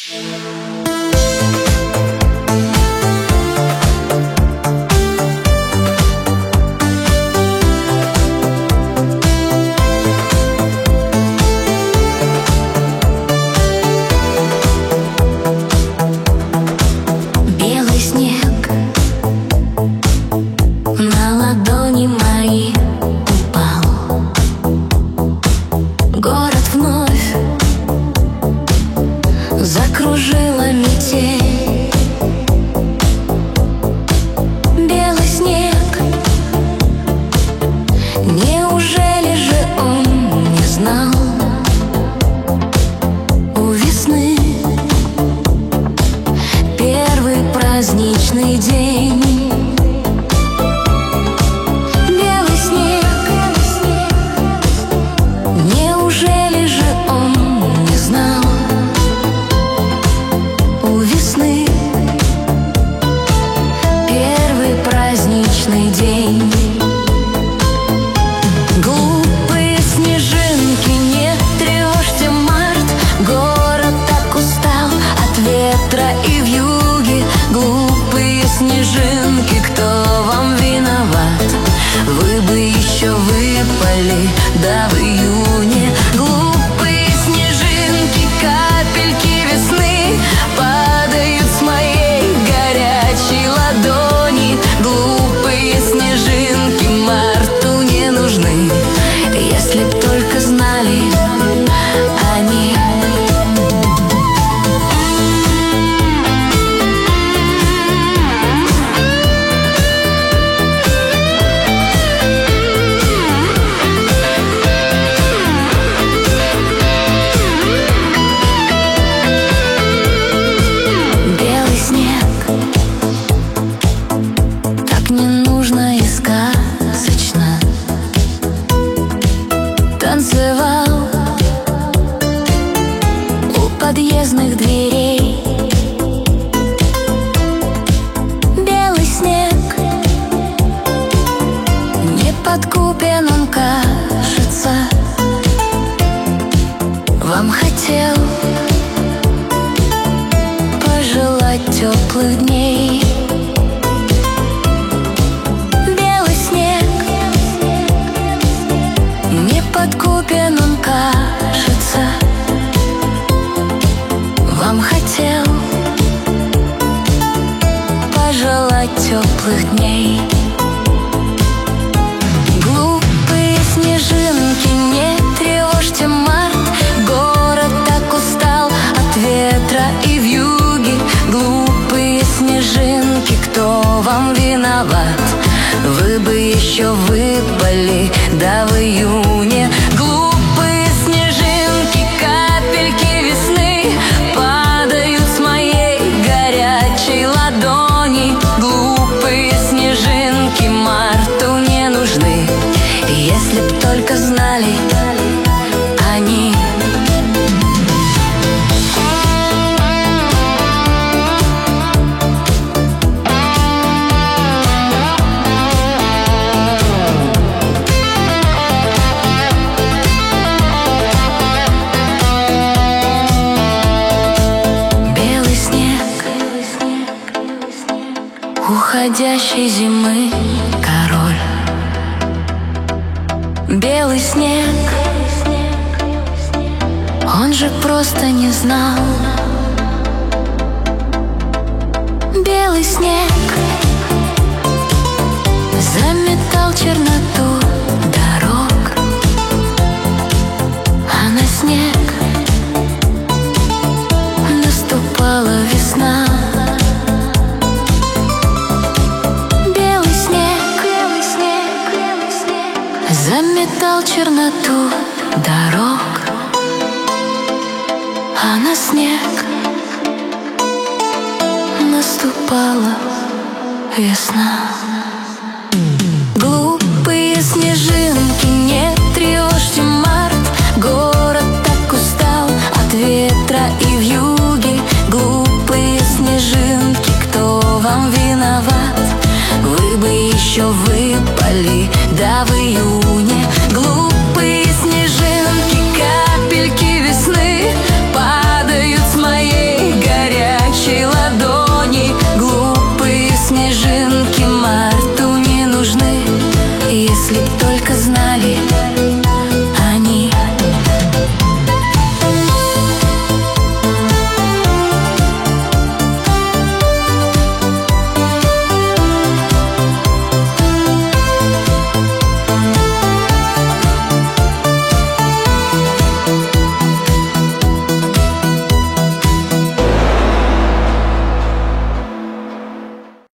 Закружила метель. Белый снег, неужели же он не знал? У весны первый праздничный день. Белый снег, неужели же он не знал? Первый праздничный день. Глупые снежинки, не тревожьте март. Город так устал от ветра и вьюги. Глупые снежинки, кто вам виноват? Вы бы еще выпали, да в июне. Глупые снежинки, капельки весны падают с моей горячей ладони. Глупые снежинки марту не нужны, если б только знали они. Танцевал у подъездных дверей. Белый снег, не подкупен он, кажется. Вам хотел пожелать теплых дней. Подкупен он, кажется. Вам хотел пожелать теплых дней. Глупые снежинки, не тревожьте март. Город так устал от ветра и вьюги. Глупые снежинки, кто вам виноват? Вы бы еще выпали, да в июне. Глупые снежинки, капельки весны падают с моей горячей ладони. Глупые снежинки марту не нужны, если б только знали они. Уходящей зимы король. Белый снег, он же просто не знал. Белый снег заметал черноту дорог, а на снег наступала весна. Заметал черноту дорог, а на снег наступала весна. Глупые снежинки, не тревожьте март. Город так устал от ветра и вьюги. Глупые снежинки, кто вам виноват? Вы бы еще выпали, да в июне.